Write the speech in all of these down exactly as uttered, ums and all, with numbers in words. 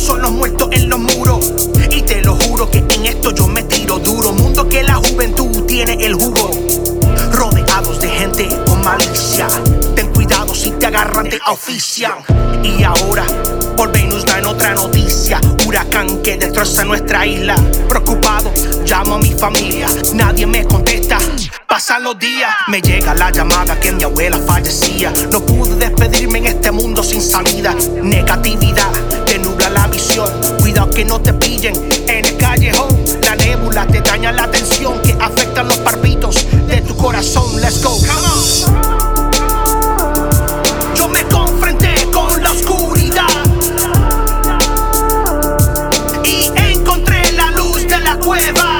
son los muertos en los muros. Y te lo juro que en esto yo me tiro duro. Mundo que la juventud tiene el jugo. Rodeados de gente con malicia. Ten cuidado si te agarran, te ofician. Y ahora, por Venus no hay otra noticia. Huracán que destroza nuestra isla. Preocupado, llamo a mi familia. Nadie me contesta. Pasan los días, me llega la llamada que mi abuela fallecía. No pude despedirme en este mundo sin salida. Negatividad te nubla la visión. Cuidado que no te pillen en el callejón. La nébula te daña la atención que afecta los parvitos de tu corazón. Let's go. Come on. Yo me confronté con la oscuridad y encontré la luz de la cueva.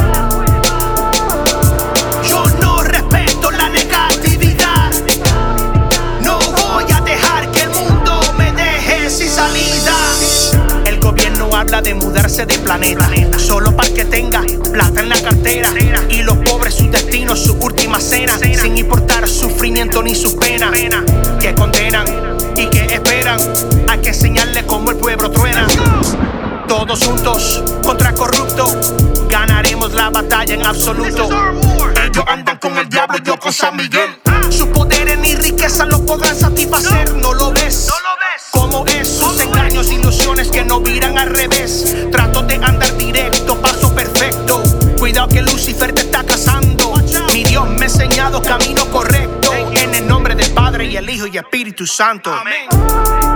Habla de mudarse de planeta, solo para que tenga plata en la cartera. Y los pobres su destino, su última cena, sin importar sufrimiento ni su pena. Que condenan y que esperan, hay que enseñarle cómo el pueblo truena. Todos juntos contra corrupto, ganaremos la batalla en absoluto. Ellos andan con el diablo, yo con San Miguel. Sus poderes ni riqueza los podrán satisfacer. No lo ves, como es sus engaños, ilusiones que no viran al revés. Trato de andar directo, paso perfecto. Cuidado que Lucifer te está cazando. Mi Dios me ha enseñado camino correcto. En el nombre del Padre y el Hijo y el Espíritu Santo. Amén.